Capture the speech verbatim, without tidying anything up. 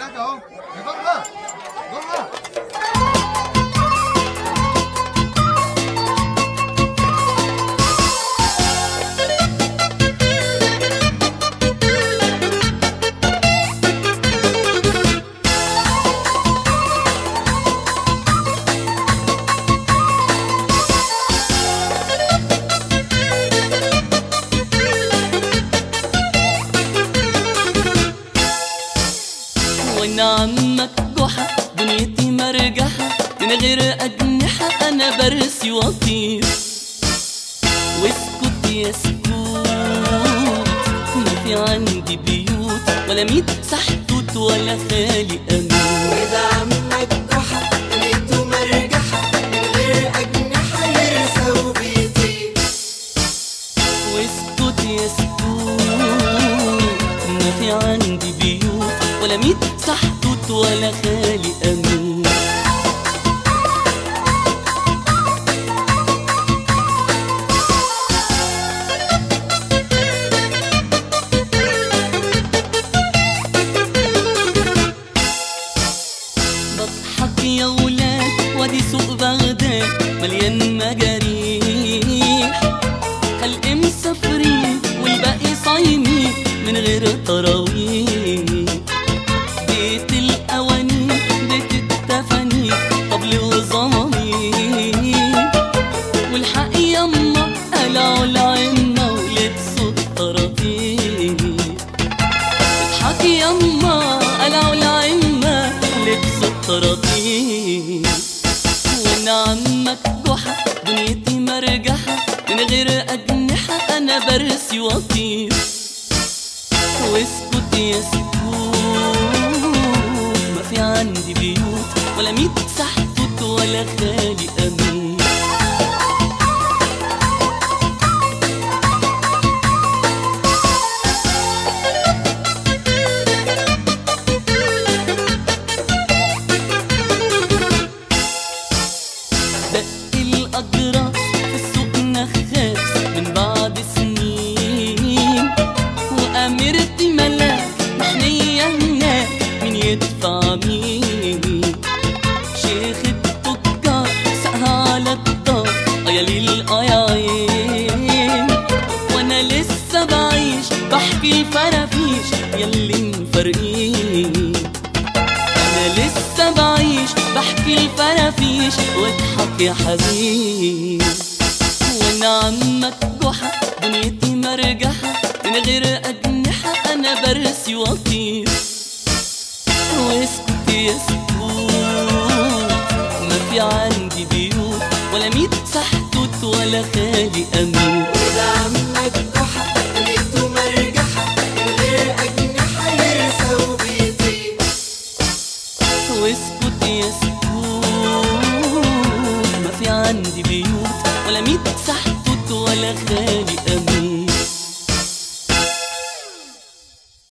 هناك اهو يا ضربه ضربه. وانا عمك جحا دنيتي مرجحة، من غير أجنحة أنا برسي وأطير. واسكت يا سكوت، ما في عندي بيوت ولا ميت سحتوت ولا خالي أمين. وده عمك جحا دنيته مرجحة، من غير أجنحة يرسى وبيطير. واسكت يا سكوت، ما في عندي بيوت ولا ميت سحتوت ولا خالي أمين. بضحك يا ولاد وادي سوق بغداد مليان مجاريح، خلق مسافرين والباقي صايمين من غير تراويح. بيت الأواني بيت التفاني طبل وزمامير، والحق يما قلعوا العنا ولبسوا الطراطيف. اضحك يما قلعوا العنا ولبسوا الطراطيف. وانا عمك جحا دنيتي مرجحة، من غير أجنحة أنا برسي وأطير. واسكت يا سكوت، ما في عندي بيوت ولا ميت سحتوت ولا خالي أمين. دق الأجراس في السوق نخاس من بعد سنين، وأميرتي ملاك محنية هناك مين يدفع مين. شيخ التجار سقها على الدار يا ليل يا عين، وانا لسه بعيش بحكي الفرافيش ياللي مفارقين. انا لسه بعيش بحكي الفرافيش واضحك يا حزين. وانا عمك جحا دنيتي مرجحة، من غير أجنحة أنا برسي وأطير.